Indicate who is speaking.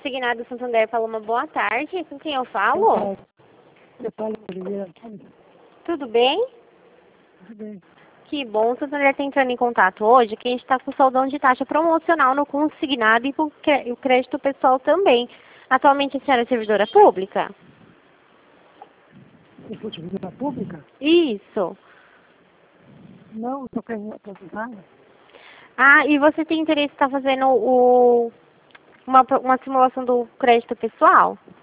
Speaker 1: Consignado Santander falou uma boa tarde. Com quem eu falo?
Speaker 2: Eu falo Oliveira.
Speaker 1: Tudo bem?
Speaker 2: Tudo bem.
Speaker 1: Que bom, o Santander está entrando em contato hoje, que a gente está com soldão de taxa promocional no consignado e o crédito pessoal também. Atualmente a senhora é servidora pública?
Speaker 2: Se for servidora pública?
Speaker 1: Isso.
Speaker 2: Não, estou querendo aposentar.
Speaker 1: Ah, e você tem interesse em estar fazendo uma simulação do crédito pessoal?